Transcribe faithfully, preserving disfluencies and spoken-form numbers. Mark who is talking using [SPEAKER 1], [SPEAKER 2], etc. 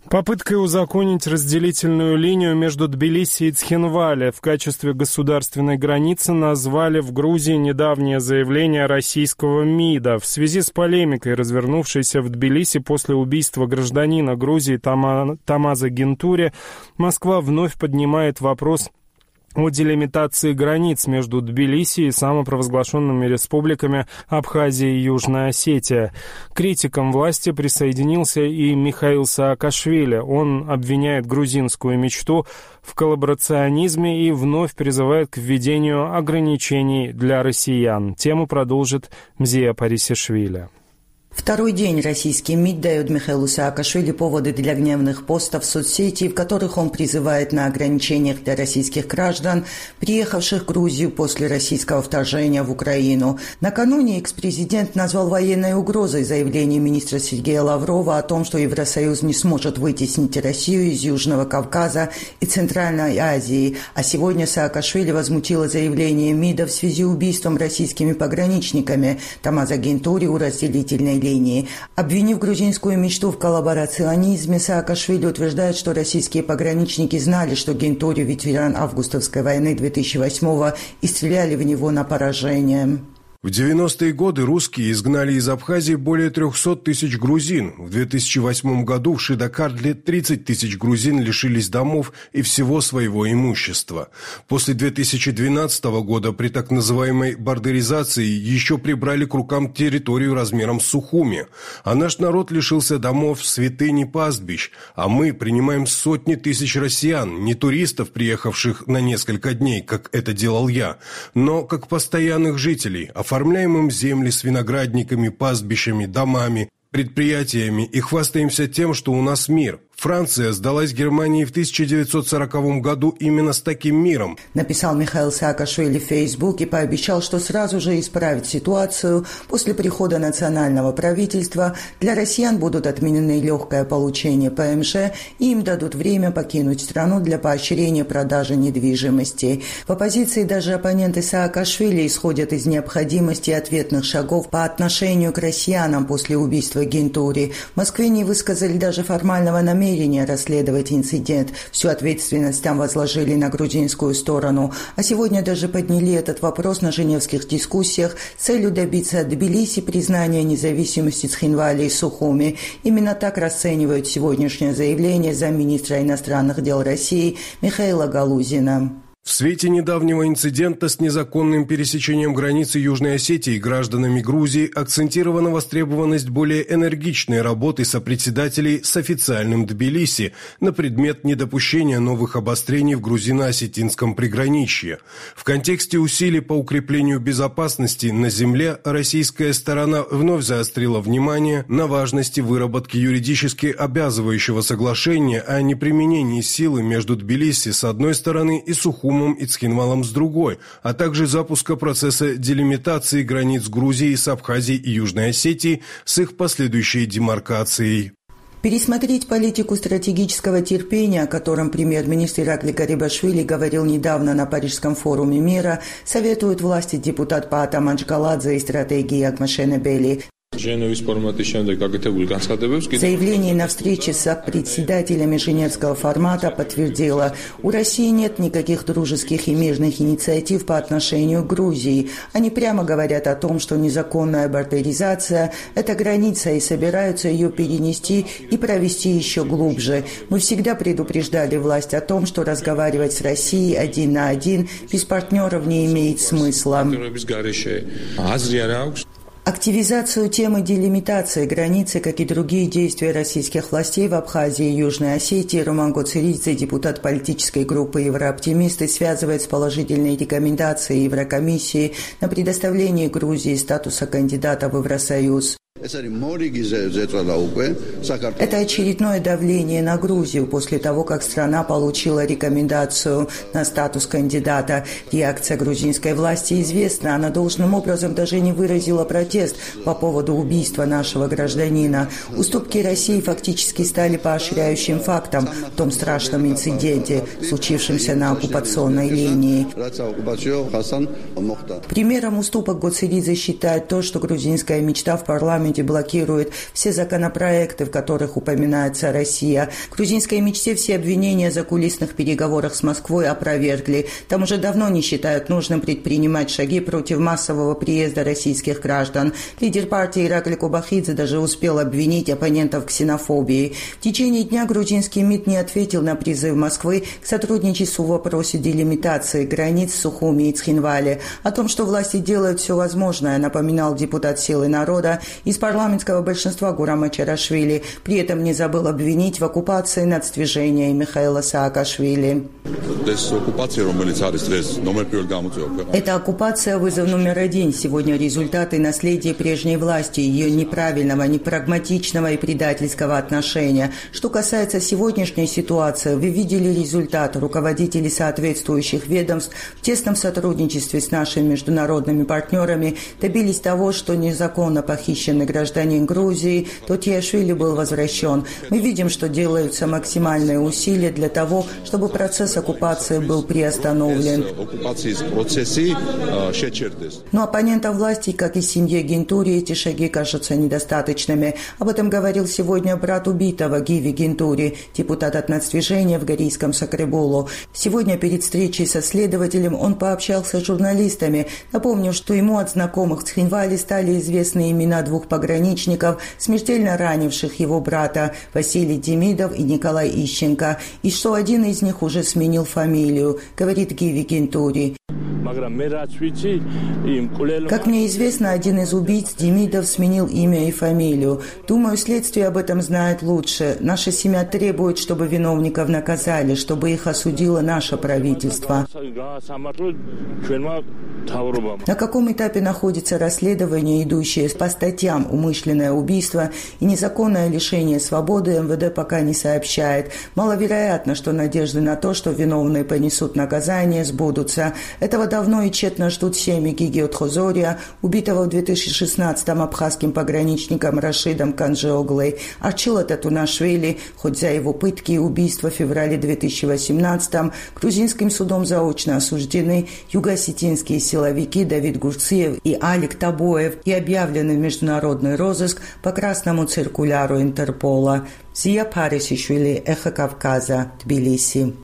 [SPEAKER 1] Попыткой узаконить разделительную линию между Тбилиси и Цхинвали в качестве государственной границы назвали в Грузии недавнее заявление российского МИДа. В связи с полемикой, развернувшейся в Тбилиси после убийства гражданина Грузии Тома... Томазо Гентури, Москва вновь поднимает вопрос о делимитации границ между Тбилиси и самопровозглашенными республиками Абхазия и Южная Осетия. К критикам власти присоединился и Михаил Саакашвили. Он обвиняет грузинскую мечту в коллаборационизме и вновь призывает к введению ограничений для россиян. Тему продолжит Мзия Парисишвили.
[SPEAKER 2] Второй день российский МИД дает Михаилу Саакашвили поводы для гневных постов в соцсети, в которых он призывает на ограничениях для российских граждан, приехавших в Грузию после российского вторжения в Украину. Накануне экс-президент назвал военной угрозой заявление министра Сергея Лаврова о том, что Евросоюз не сможет вытеснить Россию из Южного Кавказа и Центральной Азии. А сегодня Саакашвили возмутила заявление МИДа в связи с убийством российскими пограничниками Томазо Гентури у разделительной линии. Обвинив грузинскую мечту в коллаборационизме, Саакашвили утверждает, что российские пограничники знали, что Гентури – ветеран августовской войны две тысячи восьмого и стреляли в него на поражение.
[SPEAKER 3] В девяностые годы русские изгнали из Абхазии более трехсот тысяч грузин. В две тысячи восьмом году в Шидакардле тридцать тысяч грузин лишились домов и всего своего имущества. После две тысячи двенадцатого года при так называемой бардеризации еще прибрали к рукам территорию размером с Сухуми. А наш народ лишился домов, святынь и пастбищ. А мы принимаем сотни тысяч россиян, не туристов, приехавших на несколько дней, как это делал я, но как постоянных жителей, оформляем им земли с виноградниками, пастбищами, домами, предприятиями и хвастаемся тем, что у нас мир. Франция сдалась Германии в тысяча девятьсот сороковом году именно с таким миром.
[SPEAKER 2] Написал Михаил Саакашвили в Facebook и пообещал, что сразу же исправит ситуацию. После прихода национального правительства для россиян будут отменены легкое получение ПМЖ и им дадут время покинуть страну для поощрения продажи недвижимости. В оппозиции даже оппоненты Саакашвили исходят из необходимости ответных шагов по отношению к россиянам после убийства Гентури. В Москве не высказали даже формального намерения расследовать инцидент. Всю ответственность там возложили на грузинскую сторону. А сегодня даже подняли этот вопрос на женевских дискуссиях с целью добиться от Тбилиси признания независимости Цхинвали и Сухуми. Именно так расценивают сегодняшнее заявление замминистра иностранных дел России Михаила Галузина.
[SPEAKER 3] В свете недавнего инцидента с незаконным пересечением границы Южной Осетии гражданами Грузии акцентирована востребованность более энергичной работы сопредседателей с официальным Тбилиси на предмет недопущения новых обострений в грузино-осетинском приграничье. В контексте усилий по укреплению безопасности на земле российская сторона вновь заострила внимание на важности выработки юридически обязывающего соглашения о неприменении силы между Тбилиси с одной стороны и Сухумом и Цхинвалом с другой, а также запуска процесса делимитации границ Грузии с Абхазией и Южной Осетией с их последующей демаркацией.
[SPEAKER 2] Пересмотреть политику стратегического терпения, о котором премьер-министр Иракли Гарибашвили говорил недавно на Парижском форуме мира, советуют власти депутат Паата Маджгаладзе и стратегии Агмашена Бели. В заявлении на встрече с председателями Женевского формата подтвердила, у России нет никаких дружеских и мирных инициатив по отношению к Грузии. Они прямо говорят о том, что незаконная бардеризация – это граница, и собираются ее перенести и провести еще глубже. Мы всегда предупреждали власть о том, что разговаривать с Россией один на один без партнеров не имеет смысла. Активизацию темы делимитации границы, как и другие действия российских властей в Абхазии и Южной Осетии, Роман Гоцеридзе, депутат политической группы «Еврооптимисты», связывает с положительной рекомендацией Еврокомиссии на предоставление Грузии статуса кандидата в Евросоюз. Это очередное давление на Грузию после того, как страна получила рекомендацию на статус кандидата. Реакция грузинской власти известна. Она должным образом даже не выразила протест по поводу убийства нашего гражданина. Уступки России фактически стали поощряющим фактом в том страшном инциденте, случившемся на оккупационной линии. Примером уступок Гоцеридзе считает то, что грузинская мечта в парламенте парламенте блокирует все законопроекты, в которых упоминается Россия. В грузинской мечте все обвинения о закулисных переговорах с Москвой опровергли. Там уже давно не считают нужным предпринимать шаги против массового приезда российских граждан. Лидер партии Иракли Кобахидзе даже успел обвинить оппонентов в ксенофобии. В течение дня грузинский МИД не ответил на призыв Москвы к сотрудничеству в вопросе делимитации границ в Сухуми и Цхинвале. О том, что власти делают все возможное, напоминал депутат «Силы народа» из парламентского большинства Гурам Ачарашвили. При этом не забыл обвинить в оккупации нацдвижения Михаила Саакашвили. Эта оккупация – вызов номер один. Сегодня результаты и наследие прежней власти, ее неправильного, непрагматичного и предательского отношения. Что касается сегодняшней ситуации, вы видели результат. Руководители соответствующих ведомств в тесном сотрудничестве с нашими международными партнерами добились того, что незаконно похищенный гражданин Грузии Тотиашвили был возвращен. Мы видим, что делаются максимальные усилия для того, чтобы процесс оккупации был приостановлен. Но оппонентам власти, как и семье Гентури, эти шаги кажутся недостаточными. Об этом говорил сегодня брат убитого Гиви Гентури, депутат от нацдвижения в Горийском Сакребулу. Сегодня перед встречей со следователем он пообщался с журналистами, напомнив, что ему от знакомых в Цхинвале стали известны имена двух пограничников, смертельно ранивших его брата Василий Демидов и Николай Ищенко, и что один из них уже сменил фамилию, говорит Гиви Гентури. Как мне известно, один из убийц, Демидов, сменил имя и фамилию. Думаю, следствие об этом знает лучше. Наша семья требует, чтобы виновников наказали, чтобы их осудило наше правительство. На каком этапе находится расследование, идущее по статьям «Умышленное убийство» и «Незаконное лишение свободы», эм вэ дэ пока не сообщает. Маловероятно, что надежды на то, что виновные понесут наказание, сбудутся. Этого давно и тщетно ждут семьи Гиги Отхозория, убитого в две тысячи шестнадцатом абхазским пограничником Рашидом Канджиоглой, Арчила Татунашвили, хоть за его пытки и убийства в феврале две тысячи восемнадцатом грузинским судом заочно осуждены юго-осетинские силовики Давид Гурциев и Алик Табоев и объявлены в международный розыск по красному циркуляру Интерпола. Зия Парисишвили, Эхо Кавказа, Тбилиси.